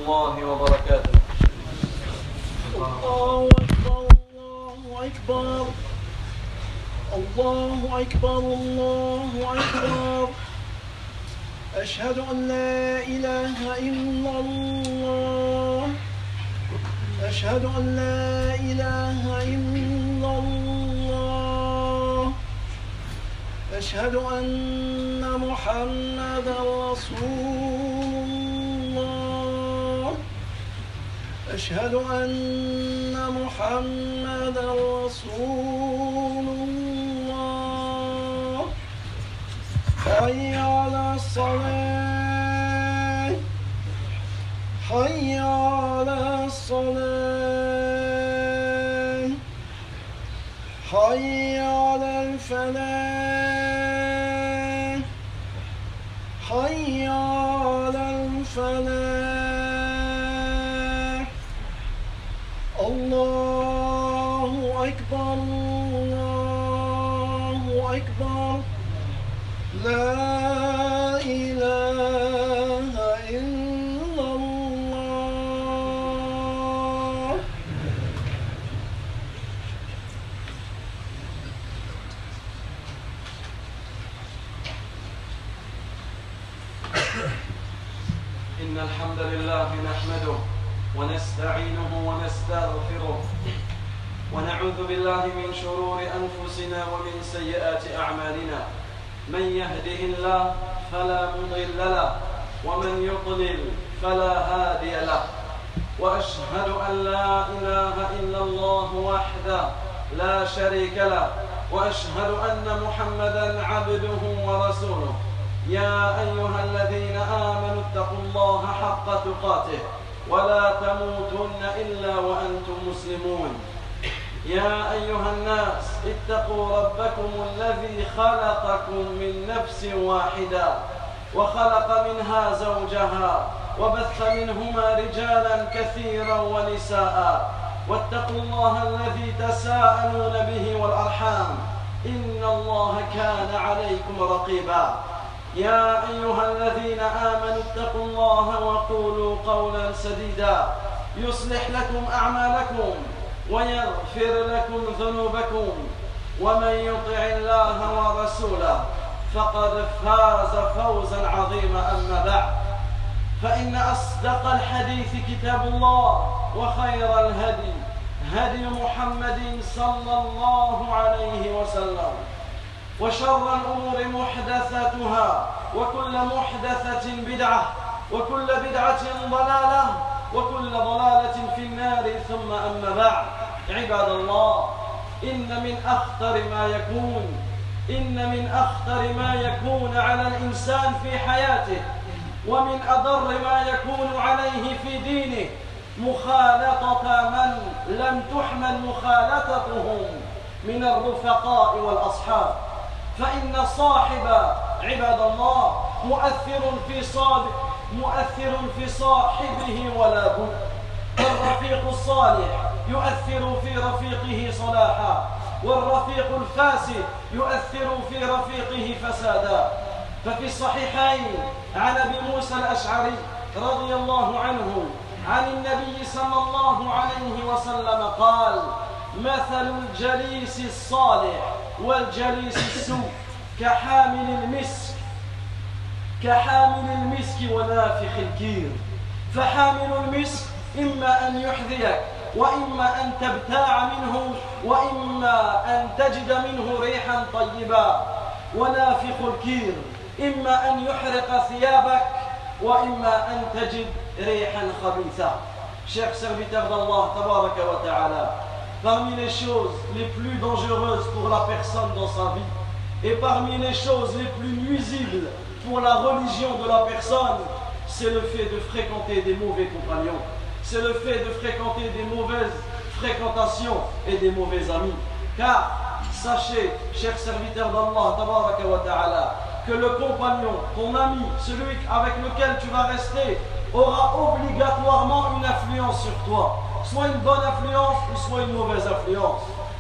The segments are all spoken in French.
الله وبركاته. الله أكبر الله أكبر الله أكبر الله أكبر. أشهد أن لا إله إلا الله. أشهد أن لا إله إلا الله. أشهد أن محمدا رسول الله. أشهد أن محمدا رسول الله. حي على الصلاة. حي على الصلاة. حي على الفلاح. حي على الفلاح. الله أكبر الله أكبر. لا إله إلا الله. إن الحمد لله نحمده ونستعينه ونستغفره ونعوذ بالله من شرور أنفسنا ومن سيئات أعمالنا. من يهده الله فلا مضل له ومن يضلل فلا هادي له. وأشهد أن لا إله إلا الله وحده لا شريك له. وأشهد أن محمدا عبده ورسوله. يا أيها الذين آمنوا اتقوا الله حق تقاته ولا تموتن إلا وأنتم مسلمون. يا أيها الناس اتقوا ربكم الذي خلقكم من نفس واحدة وخلق منها زوجها وبث منهما رجالا كثيرا ونساء. واتقوا الله الذي تساءلون به والأرحام إن الله كان عليكم رقيبا. يا أيها الذين آمنوا اتقوا الله وقولوا قولا سديدا يصلح لكم أعمالكم ويغفر لكم ذنوبكم. ومن يطع الله ورسوله فقد فاز فوزا عظيما. أما بعد فإن أصدق الحديث كتاب الله وخير الهدي هدي محمد صلى الله عليه وسلم. وشر الأمور محدثاتها وكل محدثة بدعة وكل بدعة ضلالة وكل ضلالة في النار. ثم أما بعد عباد الله إن من أخطر ما يكون على الإنسان في حياته ومن أضر ما يكون عليه في دينه مخالطة من لم تحمل مخالطتهم من الرفقاء والأصحاب. فإن الصاحب عباد الله مؤثر في صاحبه ولا بد. الرفيق الصالح يؤثر في رفيقه صلاحا والرفيق الفاسد يؤثر في رفيقه فسادا. ففي الصحيحين عن أبي موسى الأشعري رضي الله عنه عن النبي صلى الله عليه وسلم قال: مثل الجليس الصالح والجليس السوء كحامل المسك ونافخ الكير. فحامل المسك إما أن يحذيك وإما أن تبتاع منه وإما أن تجد منه ريحا طيبا. ونافخ الكير إما أن يحرق ثيابك وإما أن تجد ريحا خبيثا. Chers serviteurs d'Allah tabaraka wa ta'ala, parmi les choses les plus dangereuses pour la personne dans sa vie et parmi les choses les plus nuisibles pour la religion de la personne, c'est le fait de fréquenter des mauvais compagnons, c'est le fait de fréquenter des mauvaises fréquentations et des mauvais amis. Car sachez, chers serviteurs d'Allah tabaraka wa ta'ala, que le compagnon, ton ami, celui avec lequel tu vas rester, aura obligatoirement une influence sur toi, soit une bonne influence ou soit une mauvaise influence.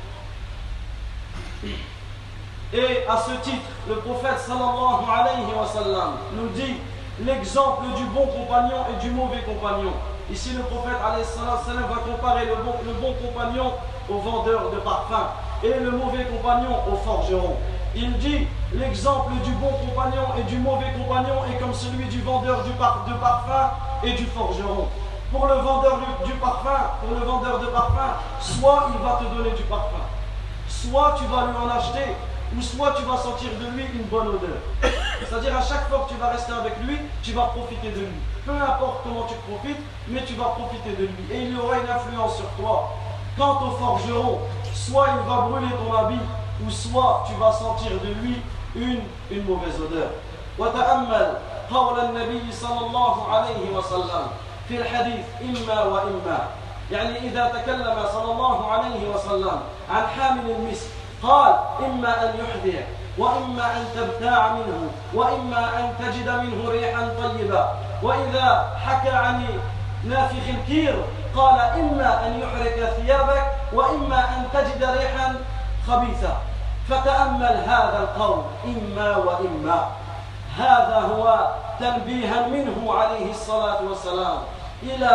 Et à ce titre, le prophète sallallahu alayhi wa sallam nous dit l'exemple du bon compagnon et du mauvais compagnon. Ici, le prophète alayhi salam va comparer le bon compagnon au vendeur de parfum et le mauvais compagnon au forgeron. Il dit, l'exemple du bon compagnon et du mauvais compagnon est comme celui du vendeur de parfum et du forgeron. Pour le vendeur de parfum, soit il va te donner du parfum, soit tu vas lui en acheter, ou soit tu vas sentir de lui une bonne odeur. C'est-à-dire à chaque fois que tu vas rester avec lui, tu vas profiter de lui. Peu importe comment tu profites, mais tu vas profiter de lui. Et il y aura une influence sur toi. Quant au forgeron, soit il va brûler ton habit, ou soit tu vas sentir de lui une mauvaise odeur. وتأمل قول النبي صلى الله عليه وسلم في الحديث إما وإما. يعني إذا تكلم صلى الله عليه وسلم عن حامل المسك قال إما أن يحذيك وإما أن تبتاع منه وإما أن تجد منه ريحا طيبة. وإذا حكى عن نافخ الكير قال إما أن يحرق ثيابك وإما أن تجد ريحا خبيثة. فتأمل هذا القول إما وإما. هذا هو تنبيها منه عليه الصلاة والسلام إلى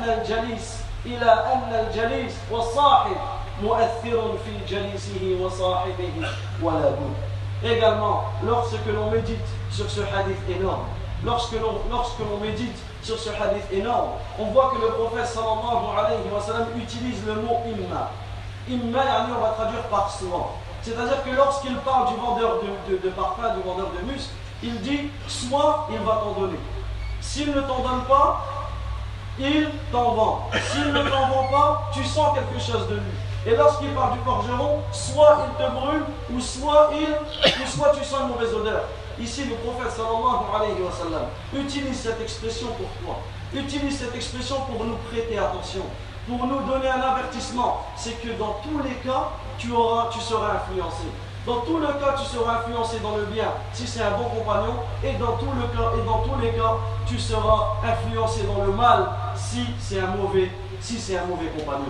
أن الجليس والصاحب مؤثر في جليسه وصاحبه ولا بد. Également, lorsque l'on médite sur ce hadith énorme, lorsque l'on médite sur ce hadith énorme, on voit que le prophète sallallahu alayhi wa sallam utilise le mot imma. Imma, on va traduire par soit. C'est-à-dire que lorsqu'il parle du vendeur de parfum, du vendeur de musc, il dit soit il va t'en donner. S'il ne t'en donne pas, il t'en vend. S'il ne t'en vend pas, tu sens quelque chose de lui. Et lorsqu'il parle du forgeron, soit il te brûle, ou soit tu sens une mauvaise odeur. Ici, le prophète sallallahu alayhi wa sallam utilise cette expression pour toi. Utilise cette expression pour nous prêter attention, pour nous donner un avertissement. C'est que dans tous les cas, tu seras influencé. Dans tous les cas, tu seras influencé dans le bien si c'est un bon compagnon, et dans tous les cas, tu seras influencé dans le mal si c'est un mauvais compagnon.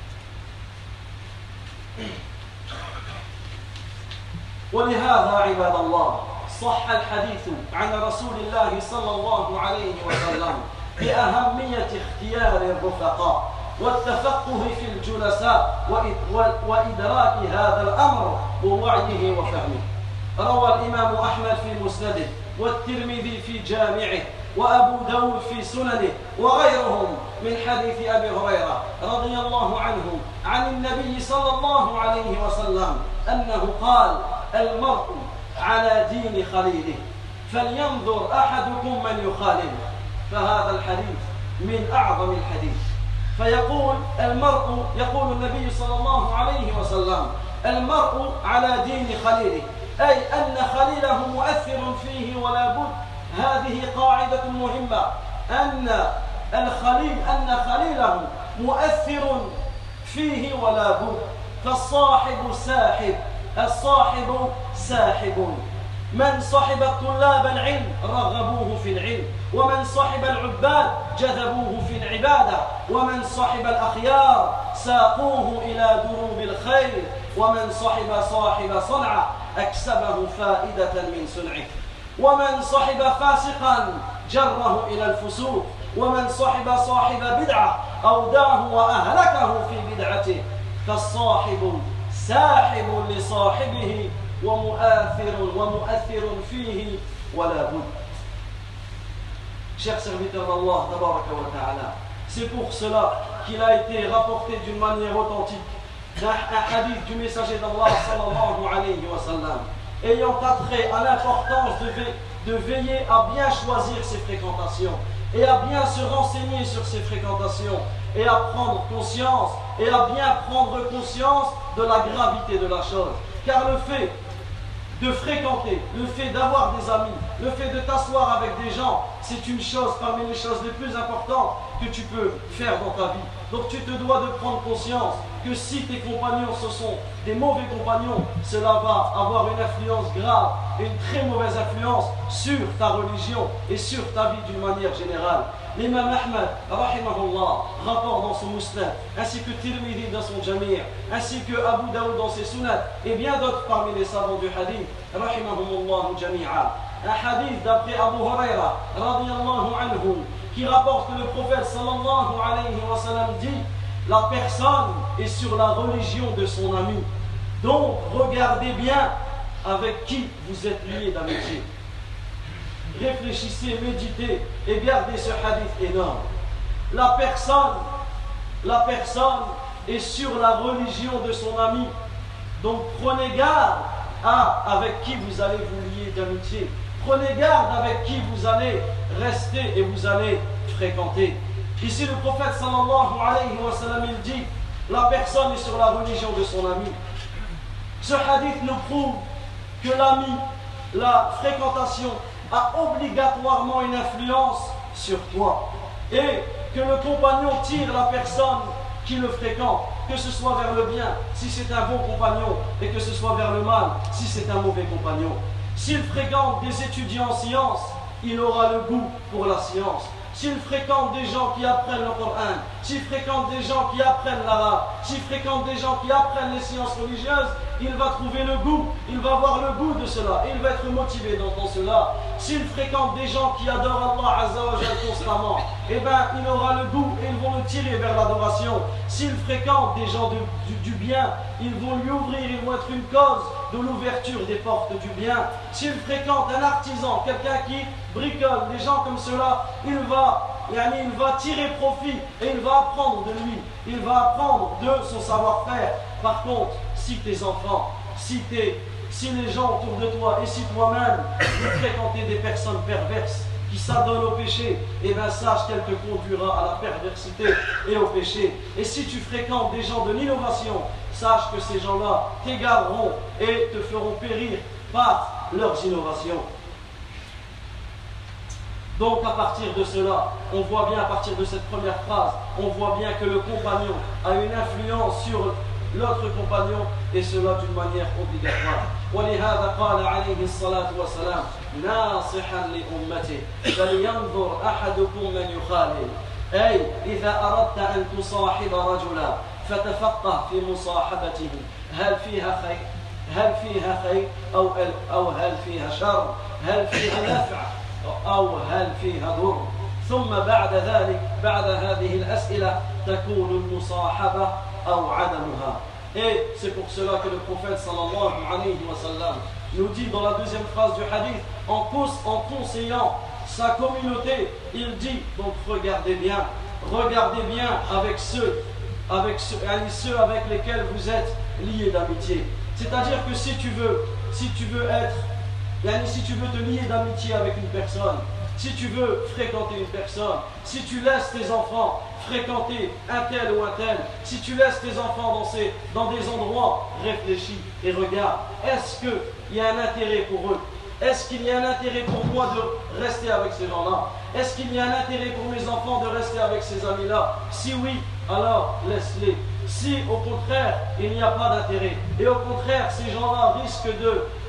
ولهذا عباد الله صح الحديث عن رسول الله صلى الله عليه وسلم بأهمية اختيار الرفقاء والتفقه في الجلساء وإدراك هذا الأمر ووعيه وفهمه. روى الإمام أحمد في مسنده والترمذي في جامعه وأبو داود في سننه وغيرهم من حديث أبي هريرة رضي الله عنه عن النبي صلى الله عليه وسلم أنه قال المرء على دين خليله فلينظر أحدكم من يخالل. فهذا الحديث من أعظم الحديث. يقول النبي صلى الله عليه وسلم المرء على دين خليله، أي أن خليله مؤثر فيه ولا بد. هذه قاعدة مهمة، أن خليله مؤثر فيه ولا بد. فالصاحب ساحب، الصاحب ساحب. من صحب طلاب العلم رغبوه في العلم، ومن صحب العباد جذبوه في العبادة، ومن صحب الأخيار ساقوه إلى دروب الخير، ومن صاحب صنعة أكسبه فائدة من صنعه، ومن صحب فاسقا جره إلى الفسوق، ومن صاحب بدعة أوداه وأهلكه في بدعته. فالصاحب ساحب لصاحبه ومؤثر فيه ولا بد. Chers serviteurs d'Allah, tabaraka wa ta'ala, c'est pour cela qu'il a été rapporté d'une manière authentique un hadith du messager d'Allah sallallahu alayhi wa sallam ayant attrait à l'importance de veiller à bien choisir ses fréquentations et à bien se renseigner sur ses fréquentations et à prendre conscience et à bien prendre conscience de la gravité de la chose. Car le fait de fréquenter, le fait d'avoir des amis, le fait de t'asseoir avec des gens, c'est une chose parmi les choses les plus importantes que tu peux faire dans ta vie. Donc tu te dois de prendre conscience que si tes compagnons ce sont des mauvais compagnons, cela va avoir une influence grave, une très mauvaise influence sur ta religion et sur ta vie d'une manière générale. L'imam Ahmad, rahimahullah, rapporte dans son Musnad, ainsi que Tirmidhi dans son Jami', ainsi que Abu Daoud dans ses Sunnat, et bien d'autres parmi les savants du hadith, rahimahumullah jami'a. Un hadith d'après Abu Huraira, radiyallahu anhu, qui rapporte que le prophète sallallahu alayhi wa sallam dit: la personne est sur la religion de son ami. Donc regardez bien avec qui vous êtes liés d'amitié. Réfléchissez, méditez et gardez ce hadith énorme. La personne est sur la religion de son ami. Donc prenez garde avec qui vous allez vous lier d'amitié. Prenez garde avec qui vous allez rester et vous allez fréquenter. Ici le prophète sallallahu alayhi wa sallam il dit: la personne est sur la religion de son ami. Ce hadith nous prouve que l'ami, la fréquentation a obligatoirement une influence sur toi et que le compagnon tire la personne qui le fréquente, que ce soit vers le bien si c'est un bon compagnon et que ce soit vers le mal si c'est un mauvais compagnon. S'il fréquente des étudiants en sciences, il aura le goût pour la science. S'il fréquente des gens qui apprennent le Coran, s'il fréquente des gens qui apprennent l'arabe, s'il fréquente des gens qui apprennent les sciences religieuses, il va trouver le goût, il va avoir le goût de cela, il va être motivé dans cela. S'il fréquente des gens qui adorent Allah Azza wa Jal constamment, eh bien il aura le goût et ils vont le tirer vers l'adoration. S'il fréquente des gens du bien, ils vont lui ouvrir, ils vont être une cause de l'ouverture des portes du bien. S'il fréquente un artisan, quelqu'un qui bricole, des gens comme cela, il va tirer profit et il va apprendre de lui, il va apprendre de son savoir-faire. Par contre, si tes enfants, si les gens autour de toi et si toi-même vous fréquentez des personnes perverses qui s'adonnent au péché, eh bien sache qu'elle te conduira à la perversité et au péché. Et si tu fréquentes des gens de l'innovation, sache que ces gens-là t'égareront et te feront périr par leurs innovations. Donc à partir de cela, on voit bien, à partir de cette première phrase, on voit bien que le compagnon a une influence sur l'autre compagnon et cela d'une manière obligatoire. ولهذا قال عليه الصلاة والسلام ناصحا لأمته فلينظر أحدكم من يخالل. أي إذا أردت أن تصاحب رجلا فتفقه في مصاحبته، هل فيها خير أو هل فيها شر، هل فيها نفع أو هل فيها ضر. ثم بعد ذلك بعد هذه الأسئلة تكون المصاحبة أو عدمها. Et c'est pour cela que le prophète sallallahu alayhi wa sallam nous dit dans la deuxième phrase du hadith, en conseillant sa communauté, il dit: donc regardez bien avec ceux avec lesquels vous êtes liés d'amitié. C'est-à-dire que si tu veux te lier d'amitié avec une personne, si tu veux fréquenter une personne, si tu laisses tes enfants fréquenter un tel ou un tel, si tu laisses tes enfants dans des endroits, réfléchis et regarde, est-ce qu'il y a un intérêt pour eux? Est-ce qu'il y a un intérêt pour moi de rester avec ces gens-là? Est-ce qu'il y a un intérêt pour mes enfants de rester avec ces amis-là? Si oui, alors laisse-les. Si au contraire, il n'y a pas d'intérêt, et au contraire, ces gens-là risquent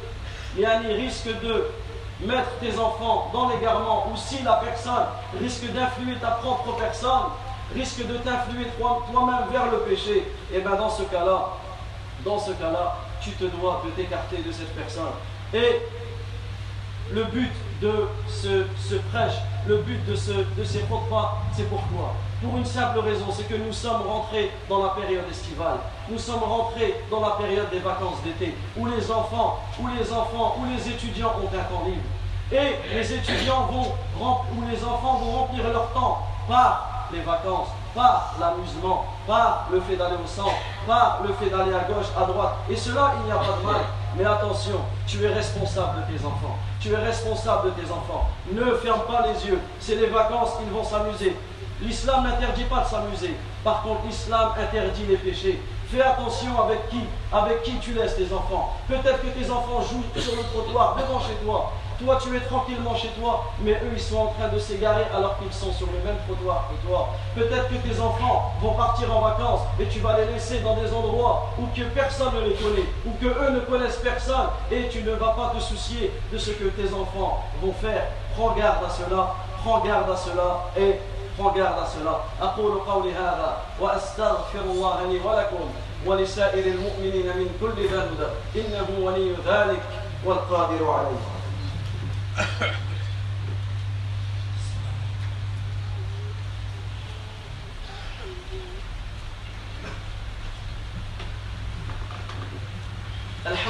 de mettre tes enfants dans l'égarement, ou si la personne risque d'influer ta propre personne, risque de t'influer toi-même vers le péché, et bien dans ce cas-là, tu te dois de t'écarter de cette personne. Et le but de ce prêche, le but de ces repas, c'est pourquoi? Pour une simple raison, c'est que nous sommes rentrés dans la période estivale. Nous sommes rentrés dans la période des vacances d'été, où les enfants, ou les étudiants ont un temps libre. Et les étudiants les enfants vont remplir leur temps par les vacances, par l'amusement, par le fait d'aller au centre, par le fait d'aller à gauche, à droite. Et cela, il n'y a pas de mal. Mais attention, tu es responsable de tes enfants. Tu es responsable de tes enfants. Ne ferme pas les yeux. C'est les vacances, ils vont s'amuser. L'islam n'interdit pas de s'amuser. Par contre, l'islam interdit les péchés. Fais attention avec qui tu laisses tes enfants. Peut-être que tes enfants jouent sur le trottoir devant chez toi. Toi, tu es tranquillement chez toi, mais eux, ils sont en train de s'égarer alors qu'ils sont sur le même trottoir que toi. Peut-être que tes enfants vont partir en vacances et tu vas les laisser dans des endroits où que personne ne les connaît, où que eux ne connaissent personne, et tu ne vas pas te soucier de ce que tes enfants vont faire. Prends garde à cela, et prends garde à cela. أقول قولي هذا وأستغفر الله لي ولكم ولسائر المؤمنين من كل ذنب إنه ولي ذلك والقادر عليه.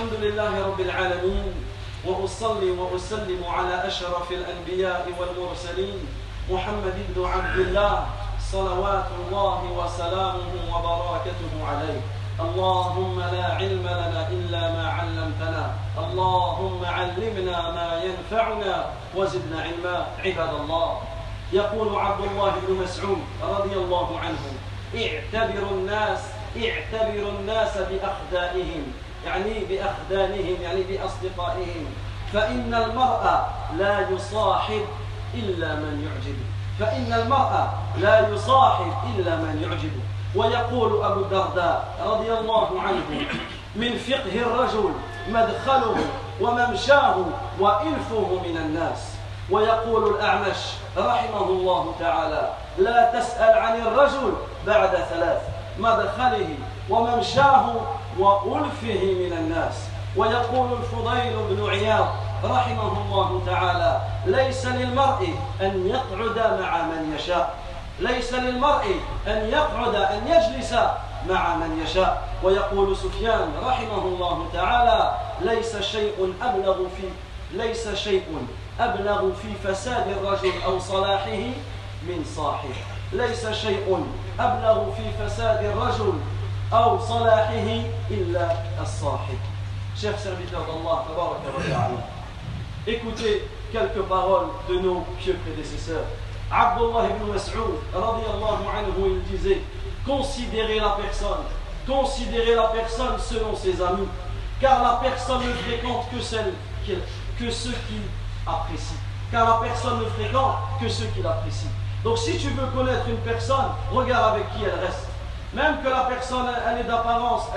الحمد لله رب العالمين وأصلي وأسلم على أشرف الأنبياء والمرسلين محمد بن عبد الله صلوات الله وسلامه وبركاته عليه. اللهم لا علم لنا إلا ما علمتنا، اللهم علمنا ما ينفعنا وزدنا علما. عباد الله، يقول عبد الله بن مسعود رضي الله عنه: اعتبروا الناس بأخدائهم، يعني بأخدانهم، يعني بأصدقائهم، فإن المرء لا يصاحب إلا من يعجبه، فإن المرء لا يصاحب إلا من يعجبه. ويقول أبو الدرداء رضي الله عنه: من فقه الرجل مدخله وممشاه وإلفه من الناس. ويقول الأعمش رحمه الله تعالى: لا تسأل عن الرجل بعد ثلاث: مدخله وممشاه وألفه من الناس. ويقول الفضيل بن عياض رحمه الله تعالى: ليس للمرء أن يقعد مع من يشاء، ليس للمرء أن يقعد أن يجلس مع من يشاء. ويقول سفيان رحمه الله تعالى: ليس شيء أبلغ في فساد الرجل أو صلاحه من صاحب، ليس شيء أبلغ في فساد الرجل أو صلاحه إلا الصاحب. Chers serviteurs d'Allah, écoutez quelques paroles de nos pieux prédécesseurs. Abdullah ibn Mas'ud, radiyallahu anhu, il disait: considérez la personne selon ses amis, car la personne ne fréquente que ceux qu'il apprécie. Car la personne ne fréquente que ceux qu'il apprécie. Donc si tu veux connaître une personne, regarde avec qui elle reste. Même que la personne, elle est d'apparence,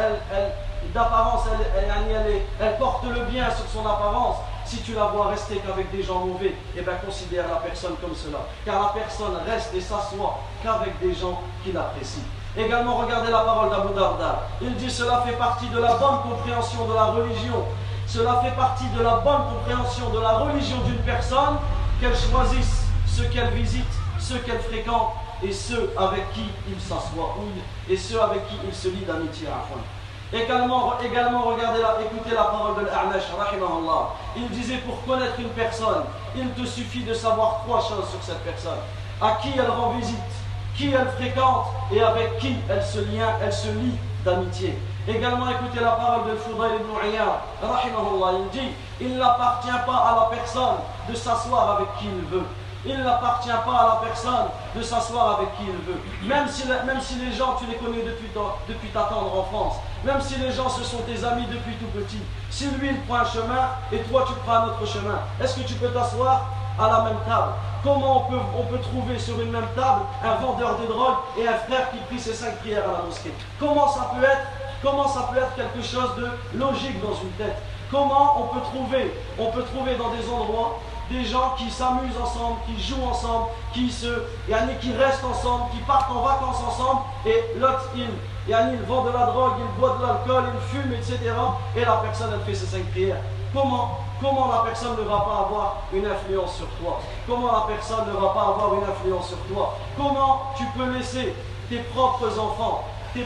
elle porte le bien sur son apparence. Si tu la vois rester qu'avec des gens mauvais, eh bien considère la personne comme cela. Car la personne reste et s'assoit qu'avec des gens qui l'apprécient. Également, regardez la parole d'Abu Darda. Il dit: cela fait partie de la bonne compréhension de la religion. Cela fait partie de la bonne compréhension de la religion d'une personne, qu'elle choisisse ceux qu'elle visite, ceux qu'elle fréquente et ceux avec qui il s'assoit, et ceux avec qui il se lie d'amitié. Également écoutez la parole de l'A'mash, rahimahullah. Il disait: pour connaître une personne, il te suffit de savoir trois choses sur cette personne: à qui elle rend visite, qui elle fréquente et avec qui elle se lie d'amitié. Également, écoutez la parole de Fudayl ibn Iyad, rahimahullah. Il dit: il n'appartient pas à la personne de s'asseoir avec qui il veut. Il n'appartient pas à la personne de s'asseoir avec qui il veut. Même si les gens, tu les connais depuis ta tendre enfance, même si les gens, ce sont tes amis depuis tout petit, si lui, il prend un chemin et toi, tu prends un autre chemin, est-ce que tu peux t'asseoir à la même table? Comment on peut trouver sur une même table un vendeur de drogue et un frère qui prie ses 5 prières à la mosquée? Comment ça peut être quelque chose de logique dans une tête? Comment on peut trouver dans des endroits des gens qui s'amusent ensemble, qui jouent ensemble, qui restent ensemble, qui partent en vacances ensemble, et l'autre il vend de la drogue, il boit de l'alcool, il fume, etc. Et la personne, elle fait ses 5 prières. Comment la personne ne va pas avoir une influence sur toi? Comment la personne ne va pas avoir une influence sur toi? Comment tu peux laisser tes propres enfants,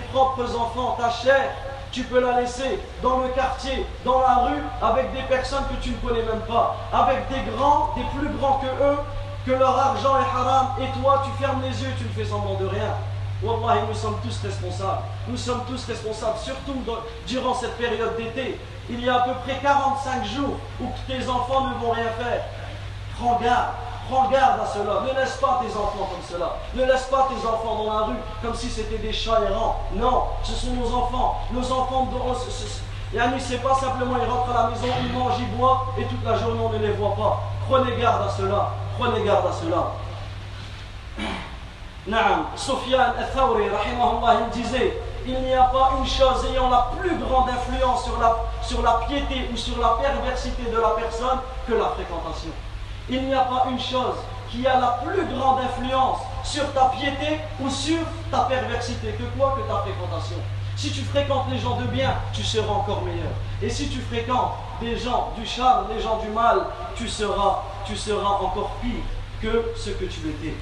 ta chair, tu peux la laisser dans le quartier, dans la rue, avec des personnes que tu ne connais même pas, avec des plus grands que eux, que leur argent est haram, et toi tu fermes les yeux, tu ne fais semblant de rien. Wallahi, nous sommes tous responsables. Nous sommes tous responsables, surtout durant cette période d'été. Il y a à peu près 45 jours où tes enfants ne vont rien faire. Prends garde à cela. Ne laisse pas tes enfants comme cela. Ne laisse pas tes enfants dans la rue comme si c'était des chats errants. Non, ce sont nos enfants. Nos enfants, c'est pas simplement ils rentrent à la maison, ils mangent, ils boivent et toute la journée on ne les voit pas. Prenez garde à cela. Naam, Sufyan al-Thawri, rahimahullah, il disait: il n'y a pas une chose ayant la plus grande influence sur la piété ou sur la perversité de la personne que la fréquentation. Il n'y a pas une chose qui a la plus grande influence sur ta piété ou sur ta perversité que ta fréquentation. Si tu fréquentes les gens de bien, tu seras encore meilleur. Et si tu fréquentes des gens du charme, des gens du mal, tu seras encore pire que ce que tu étais.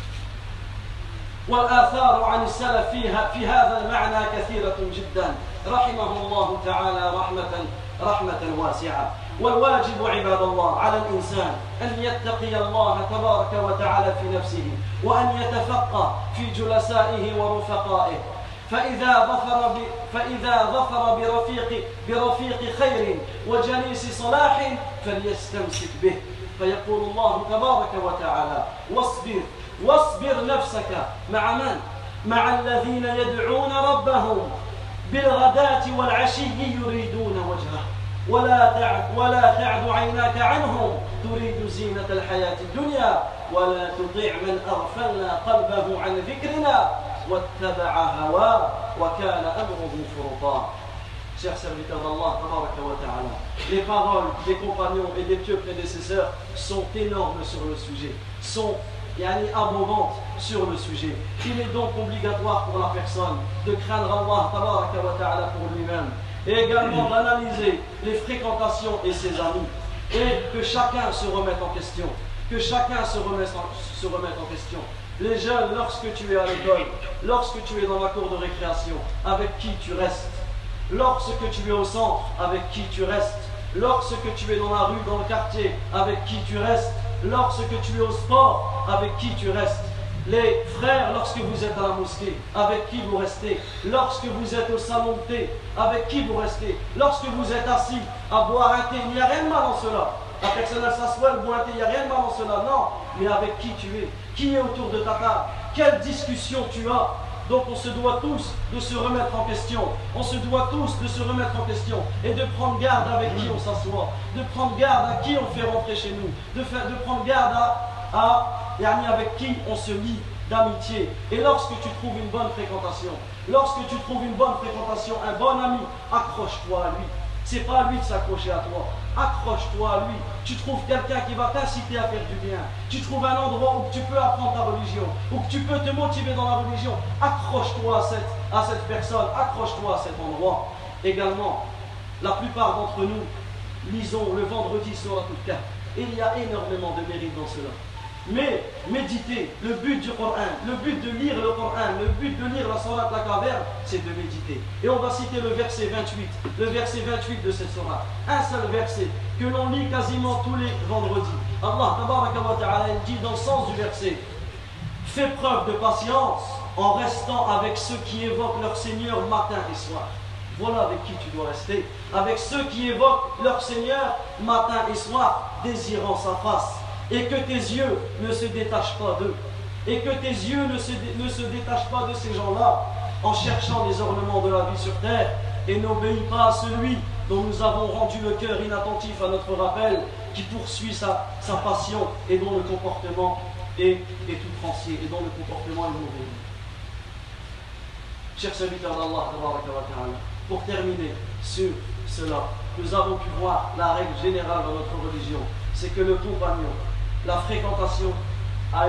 والآثار عن السلف في هذا المعنى كثيرة جدا رحمه الله تعالى رحمة رحمة واسعة. والواجب عباد الله على الإنسان أن يتقي الله تبارك وتعالى في نفسه، وأن يتفقه في جلسائه ورفقائه، فإذا ظفر برفيق خير وجليس صلاح فليستمسك به. فيقول الله تبارك وتعالى: واصبر نفسك مع من؟ مع الذين يدعون ربهم بالغداة والعشي يريدون وجهه ولا تعد عيناك عنهم تريد زينة الحياة الدنيا ولا تطيع من أغفلنا قلبه عن ذكرنا واتبع هواه وكان أمره فرطا. Chers serviteurs d'Allah, les paroles des compagnons et des pieux prédécesseurs sont énormes sur le sujet, sont abondantes sur le sujet. Il est donc obligatoire pour la personne de craindre Allah pour lui-même et également d'analyser les fréquentations et ses amis, et que chacun se remette en question. Que chacun se remette en question. Les jeunes, lorsque tu es à l'école, lorsque tu es dans la cour de récréation, avec qui tu restes? Lorsque tu es au centre, avec qui tu restes? Lorsque tu es dans la rue, dans le quartier, avec qui tu restes? Lorsque tu es au sport, avec qui tu restes? Les frères, lorsque vous êtes à la mosquée, avec qui vous restez? Lorsque vous êtes au salon de thé, avec qui vous restez? Lorsque vous êtes assis à boire un thé, il n'y a rien de mal en cela. La personne elle s'assoit, elle boit un thé, il n'y a rien de mal en cela. Non, mais avec qui tu es? Qui est autour de ta table? Quelle discussion tu as? Donc on se doit tous de se remettre en question. On se doit tous de se remettre en question et de prendre garde avec qui on s'assoit, de prendre garde à qui on fait rentrer chez nous, de prendre garde avec qui on se lie d'amitié. Et lorsque tu trouves une bonne fréquentation, un bon ami, accroche-toi à lui. C'est pas à lui de s'accrocher à toi. Accroche-toi à lui. Tu trouves quelqu'un qui va t'inciter à faire du bien. Tu trouves un endroit où tu peux apprendre ta religion, où tu peux te motiver dans la religion. Accroche-toi à cette personne. Accroche-toi à cet endroit. Également, la plupart d'entre nous lisons le vendredi Sourate Al-Kahf. Il y a énormément de mérite dans cela. Mais méditer, le but du Coran, le but de lire le Coran, le but de lire la Sourate Al-Kahf, c'est de méditer. Et on va citer le verset 28 de cette Sourate. Un seul verset que l'on lit quasiment tous les vendredis. Allah tabaraka wa ta'ala dit dans le sens du verset: fais preuve de patience en restant avec ceux qui évoquent leur Seigneur matin et soir. Voilà avec qui tu dois rester, avec ceux qui évoquent leur Seigneur matin et soir, désirant sa face. Et que tes yeux ne se détachent pas d'eux. Et que tes yeux ne se détachent pas de ces gens-là en cherchant les ornements de la vie sur terre. Et n'obéis pas à celui dont nous avons rendu le cœur inattentif à notre rappel, qui poursuit sa passion et dont le comportement est outrancier, et dont le comportement est mauvais. Chers serviteurs d'Allah, pour terminer sur cela, nous avons pu voir la règle générale dans notre religion, c'est que le compagnon, la fréquentation a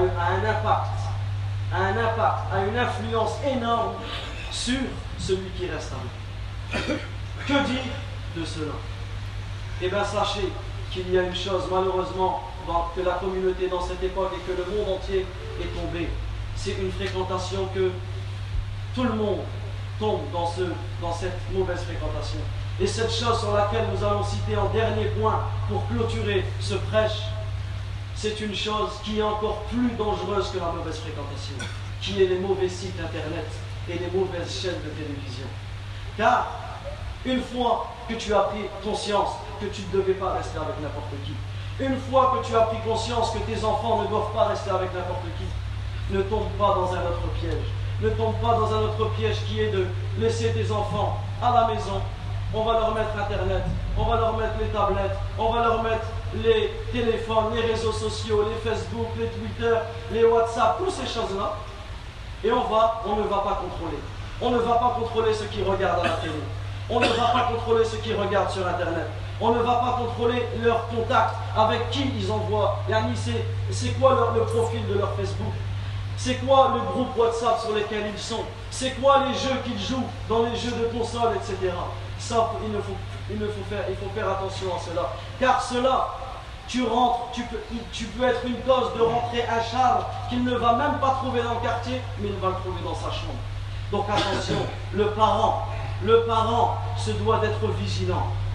une influence énorme sur celui qui reste avec. Que dire de cela? Eh bien, sachez qu'il y a une chose, malheureusement, que la communauté dans cette époque et que le monde entier est tombé. C'est une fréquentation que tout le monde tombe dans cette mauvaise fréquentation. Et cette chose sur laquelle nous allons citer en dernier point pour clôturer ce prêche, c'est une chose qui est encore plus dangereuse que la mauvaise fréquentation, qui est les mauvais sites internet et les mauvaises chaînes de télévision. Car une fois que tu as pris conscience que tu ne devais pas rester avec n'importe qui, une fois que tu as pris conscience que tes enfants ne doivent pas rester avec n'importe qui, ne tombe pas dans un autre piège. Ne tombe pas dans un autre piège qui est de laisser tes enfants à la maison. On va leur mettre Internet, on va leur mettre les tablettes, on va leur mettre les téléphones, les réseaux sociaux, les Facebook, les Twitter, les WhatsApp, toutes ces choses-là. Et on ne va pas contrôler. On ne va pas contrôler ceux qui regardent à la télé. On ne va pas contrôler ceux qui regardent sur Internet. On ne va pas contrôler leurs contacts, avec qui ils envoient. C'est quoi le profil de leur Facebook? C'est quoi le groupe WhatsApp sur lesquels ils sont? C'est quoi les jeux qu'ils jouent dans les jeux de console, etc. Ça, il faut faire attention à cela. Car cela, tu peux être une cause de rentrer un charme qu'il ne va même pas trouver dans le quartier, mais il va le trouver dans sa chambre. Donc attention, le parent se doit d'être vigilant.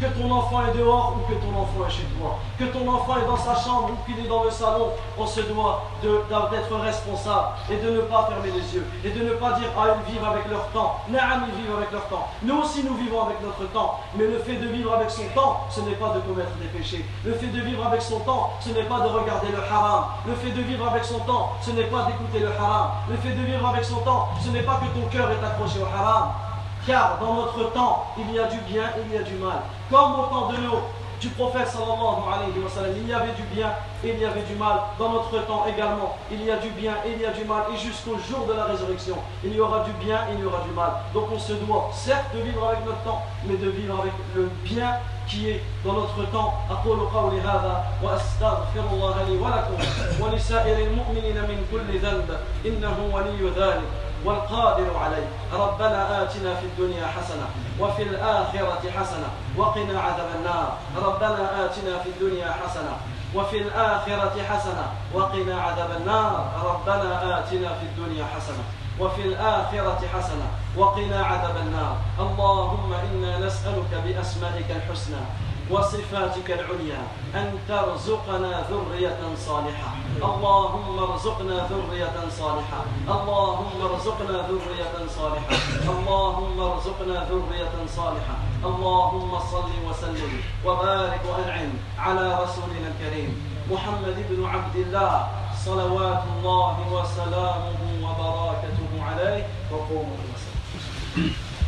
que ton enfant est dehors ou que ton enfant est chez toi, que ton enfant est dans sa chambre ou qu'il est dans le salon, on se doit d'être responsable et de ne pas fermer les yeux et de ne pas dire ah ils vivent avec leur temps. Naam, ils vivent avec leur temps. Nous aussi nous vivons avec notre temps, mais le fait de vivre avec son temps, ce n'est pas de commettre des péchés. Le fait de vivre avec son temps, ce n'est pas de regarder le haram. Le fait de vivre avec son temps, ce n'est pas d'écouter le haram. Le fait de vivre avec son temps, ce n'est pas que ton cœur est accroché au haram. Car dans notre temps, il y a du bien et il y a du mal. Comme au temps de l'eau du prophète sallallahu alayhi wa sallam, il y avait du bien et il y avait du mal. Dans notre temps également, il y a du bien et il y a du mal. Et jusqu'au jour de la résurrection, il y aura du bien et il y aura du mal. Donc on se doit certes de vivre avec notre temps, mais de vivre avec le bien qui est dans notre temps. أقول قولي هذا وأستغفر الله لي ولكم ولسائر المؤمنين من كل ذنب إنه ولي ذلك والقادر عليه. ربنا آتنا في الدنيا حسنة وفي الآخرة حسنة وقنا عذاب النار. ربنا آتنا في الدنيا حسنة وفي الآخرة حسنة وقنا عذاب النار. ربنا آتنا في الدنيا حسنة وفي الآخرة حسنة وقنا عذاب النار. اللهم إنا نسألك بأسمائك الحسنى وصفاتك العليا أن ترزقنا ذرية صالحة. اللهم ارزقنا ذرية صالحة. اللهم ارزقنا ذرية صالحة. اللهم ارزقنا ذرية صالحة. اللهم صل وسلم وبارك وأنعم على رسولنا الكريم محمد بن عبد الله صلوات الله وسلامه وبركاته عليه. وقوموا بالصلاة.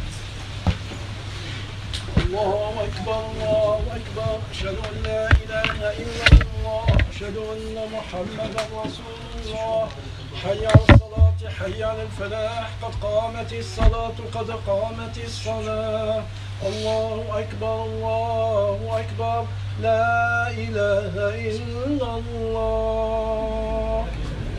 الله أكبر الله أكبر أشهد أن لا إله إلا الله أشهد أن محمدا رسول الله. حي على الصلاة حي على الفلاح قد قامت الصلاة قد قامت الصلاة. الله أكبر الله أكبر لا إله إلا الله.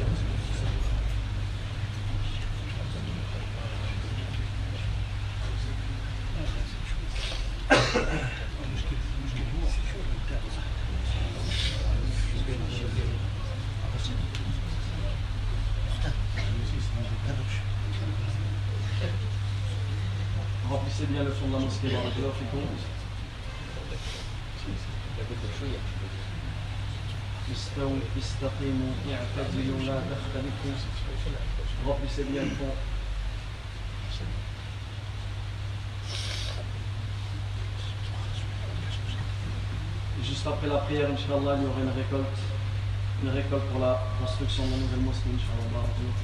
Remplissez bien le fond de la mosquée dans le cœur, استووا استقيموا اعتدلوا لا تختلفوا. Remplissez bien le fond. Juste après la prière, Inch'Allah, il y aura une récolte pour la construction de la nouvelle mosquée, Inch'Allah.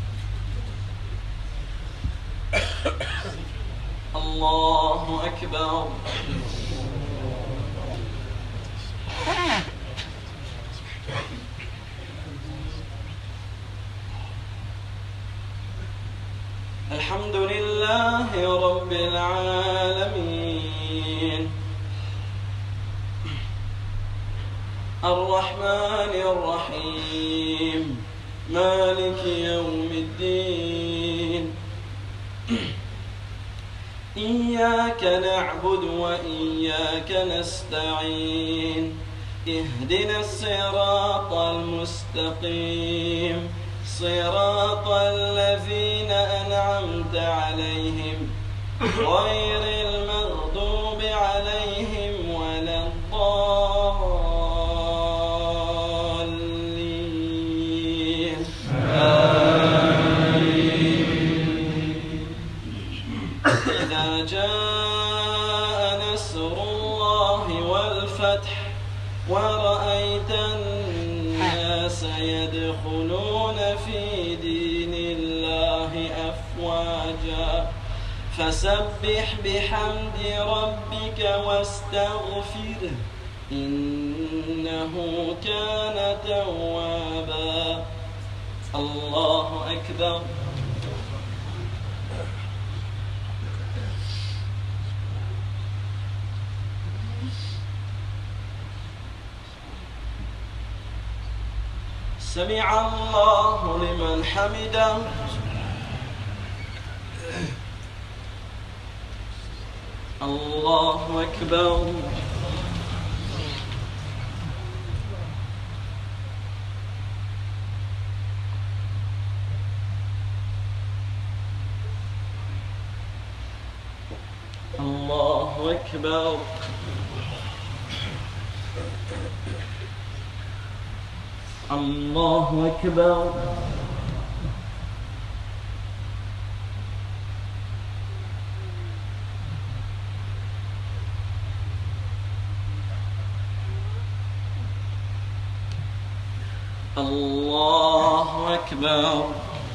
Allahu Akbar. الحمد لله رب العالمين الرحمن الرحيم مالك يوم الدين إياك نعبد وإياك نستعين اهدنا الصراط المستقيم صراط الذين أنعمت عليهم غير المغضوب عليهم ولا الضالين. إذا جاء نصر الله والفتح ورأيت الناس يدخلون في دين الله أفواجا فسبح بحمد ربك واستغفره إنه كان توابا. الله أكبر. سمع الله لمن حمده. الله أكبر. الله أكبر. الله أكبر. الله أكبر.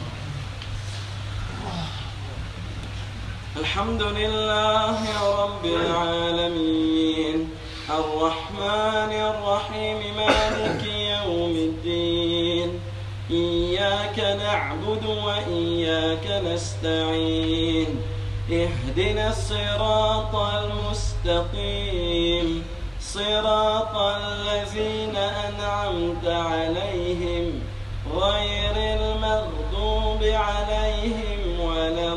الحمد لله رب العالمين الرحمن الرحيم مالك يوم الدين إياك نعبد وإياك نستعين اهدنا الصراط المستقيم صراط الذين أنعمت عليهم غير المغضوب عليهم ولا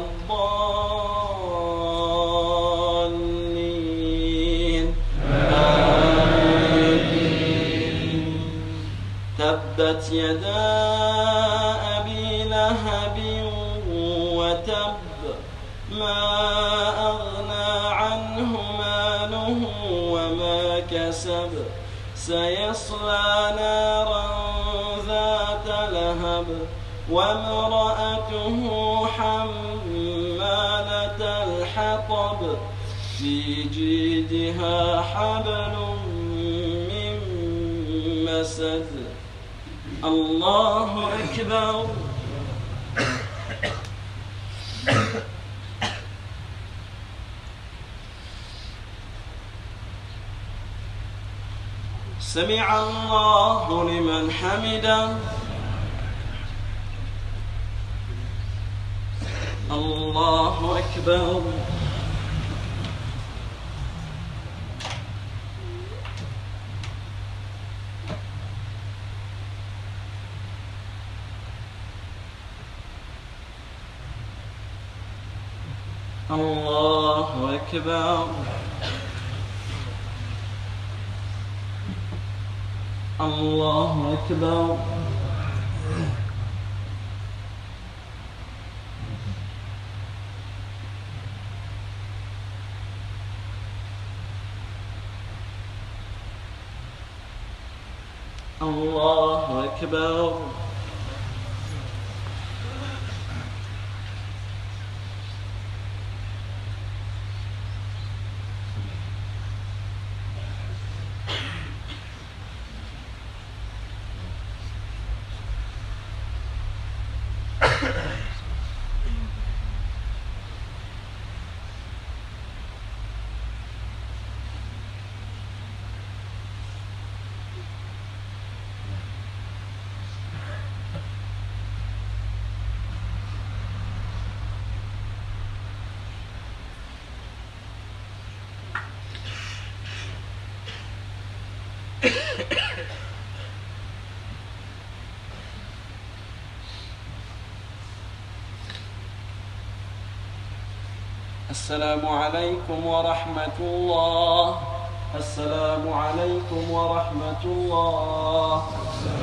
الضالين آمين. تبت يدا أبي لهب وتب ما أغنى عنه ماله وما كسب سيصلى نارا ذات لهب وامرأته حمالة الحطب في جيدها حبل من مسد. الله أكبر. سمع الله لمن حمده. الله أكبر. الله أكبر. الله أكبر. الله أكبر. السلام عليكم ورحمة الله. السلام عليكم ورحمة الله.